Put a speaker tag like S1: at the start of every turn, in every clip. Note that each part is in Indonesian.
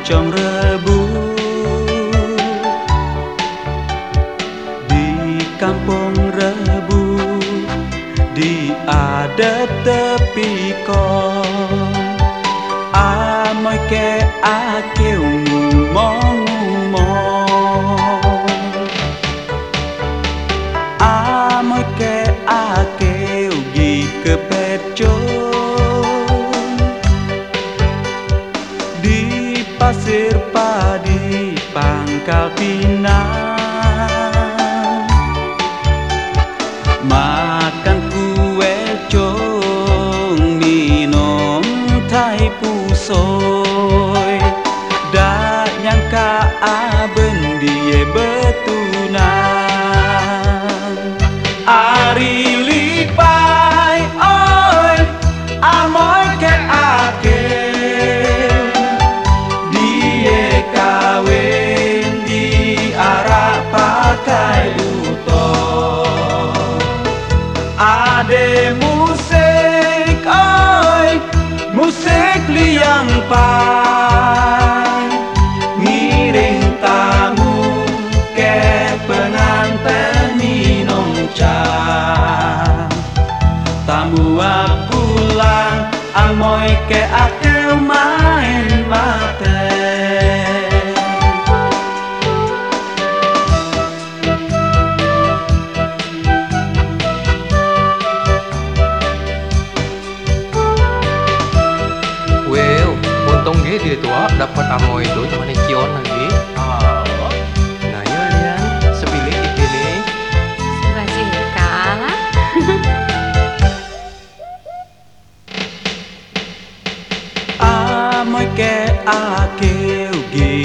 S1: pacong rebus di kampung rebus di adat tepi kong amoy ke akeu ngumong amoy ke akeu gi kepecong di pasir padi Pangkal Pinang makan kue cong minum thai pusoy dak nyangka aben die betunan ari lipai oi amoy ke ake die kawin di arah pakai utol ade musik oi musik liang pai ngiring tamu ke pengantin minum cah tamu pulang amoy ke akeu main mate
S2: dia tua dapat amoy itu cuma cion lagi. Nah ya lian sebilik ini.
S3: Masih kalah.
S1: Amoy ke akeu gi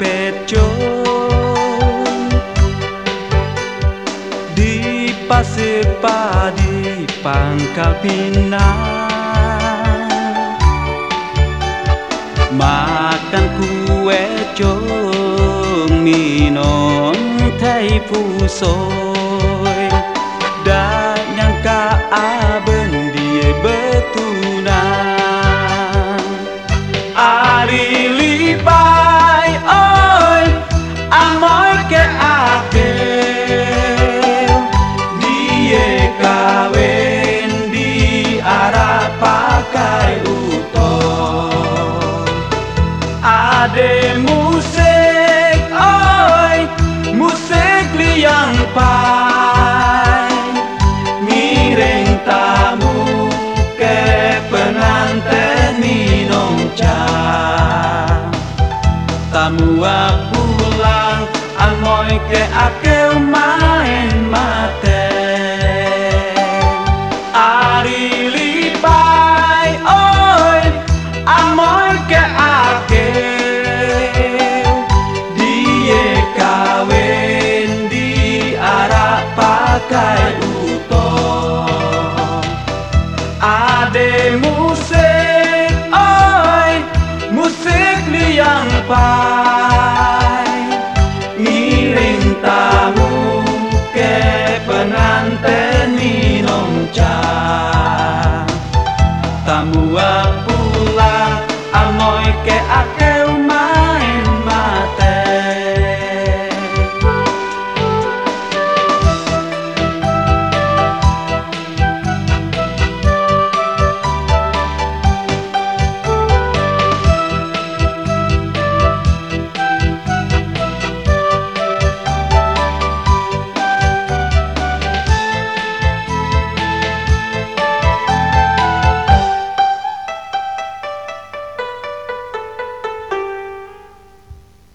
S1: kepecong di pasir padi Pangkal Pinang makan kue cong minum thai pusoy dak nyangka aben die betunan ari lipai oi amoy ke akeu die kawin di arah pakai utol ade musik oi musik liang pai ngiring tamu ke pengantin minum cah tamu pulang amoy ke akeu main mate ari lipai oi amoy ke akeu die kawin di arah pakai utol ade musik oi musik liang pai ngiring tamu ke pengantin minum cah tamu